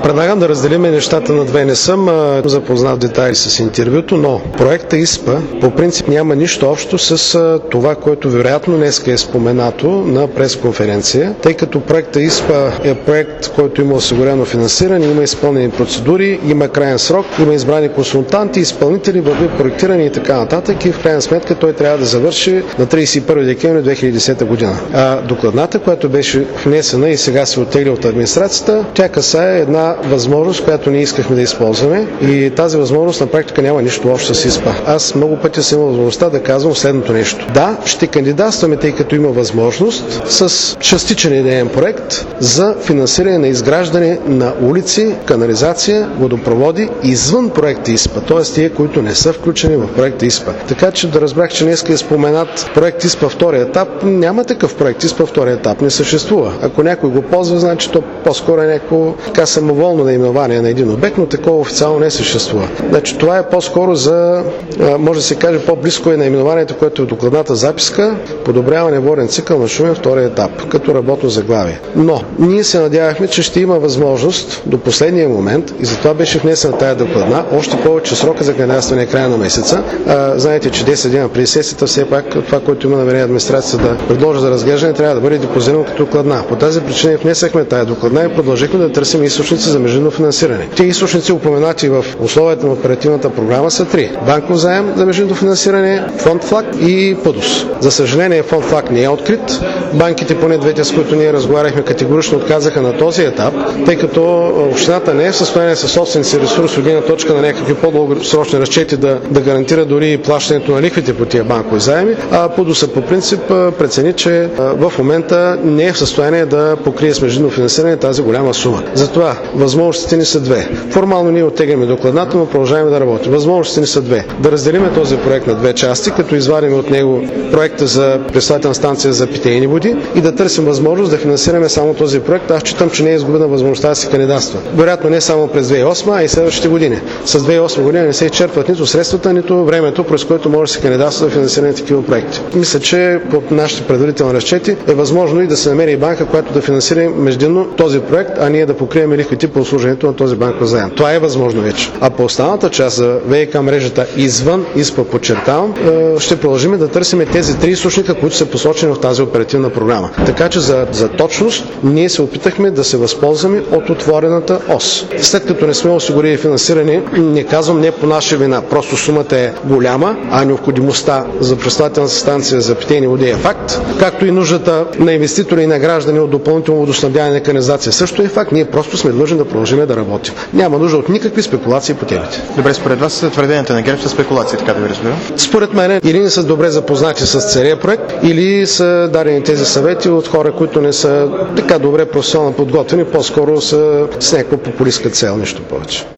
Предлагам да разделим нещата на две. Не съм запознат в детайли с интервюто, но проекта ИСПА по принцип няма нищо общо с това, което вероятно днес е споменато на пресконференция, тъй като проекта ИСПА е проект, който има осигурено финансиране, има изпълнени процедури, има крайен срок, има избрани консултанти, изпълнители, върви проектиране и така нататък, и в крайна сметка той трябва да завърши на 31 декември 2010 година. Докладната, която беше внесена и сега се оттегля от администрацията, тя касае една възможност, която ние искахме да използваме, и тази възможност на практика няма нищо общо с ИСПА. Аз много пъти съм имал възможността да казвам следното нещо. Да, ще кандидатстваме, тъй като има възможност, с частичен идеен проект за финансиране на изграждане на улици, канализация, водопроводи извън проекта ИСПА, т.е. тия, които не са включени в проекта ИСПА. Така че да разбрах, че днес е споменат проект ИСПА втория етап. Няма такъв проект ИСПА втория етап, не съществува. Ако някой го ползва, значи то по-скоро е някакво самоволно наименование на един обект, но такова официално не съществува. Значи това е по-скоро за, може да се каже, по-близко е наименованието, което е в докладната записка: подобряване воден цикъл на Шумен втория етап, като работно заглавие. Но ние се надявахме, че ще има възможност до последния момент, и затова беше внесена тая докладна, още повече срока за кандидатстване е края на месеца. Знаете, че 10 дена преди сесията, все пак това, което има намерение администрацията да предложи за разглеждане, трябва да бъде депозирано като докладна. По тази причина внесахме тая докладна и продължихме да търсим източници за междинно финансиране. Те източници, упоменати в условията на оперативната програма, са три: банков заем за междинно финансиране, фонд ФЛАГ и ПУДОС. За съжаление, фонд ФЛАГ не е открит. Банките, поне двете, с които ние разговаряхме, категорично отказаха на този етап, тъй като общината не е в състояние със собствен си ресурс от гледна точка на някакви по-дългосрочни разчети да гарантира дори и плащането на лихвите по тия банкови заеми, а ПУДОС по принцип прецени, че в момента не е в състояние да покрие с междинно финансиране тази голяма сума. Затова възможностите ни са две. Формално ние оттегляме докладната, но продължаваме да работим. Възможностите ни са две: да разделиме този проект на две части, като извадим от него проекта за пречиствателна станция за питейни води, и да търсим възможност да финансираме само този проект. Аз считам, че не е изгубена възможността да се кандидатства. Вероятно не само през 2008, а и следващите години. С 2008 година не се изчерпват нито средствата, нито времето, през което може да се кандидатства за финансиране на такива проекти. Мисля, че под нашите предварителни разчети е възможно и да се намери банка, която да финансира междинно този проект, а ние да покрием лихвите по обслужването на този банков заем. Това е възможно вече. А по останалата част за ВиК мрежата извън ИСПА, подчертавам, ще продължим да търсим тези три източника, които са посочени в тази оперативна програма. Така че за точност ние се опитахме да се възползваме от отворената ос. След като не сме осигурили финансиране, не казвам не по наша вина, просто сумата е голяма, а необходимостта за пречиствателна станция за питейни води е факт, както и нуждата на инвеститори и на граждани от допълнително водоснабдяване и канализация също е факт. Ние просто сме длъжни да продължим да работим. Няма нужда от никакви спекулации по темите. Добре, според вас твърденията на ГЕРБ са спекулации, така да ви разбирам? Според мен или не са добре запознати с целия проект, или са дадени тези съвети от хора, които не са така добре професионално подготвени, по-скоро са с някаква популистка цел, нещо повече.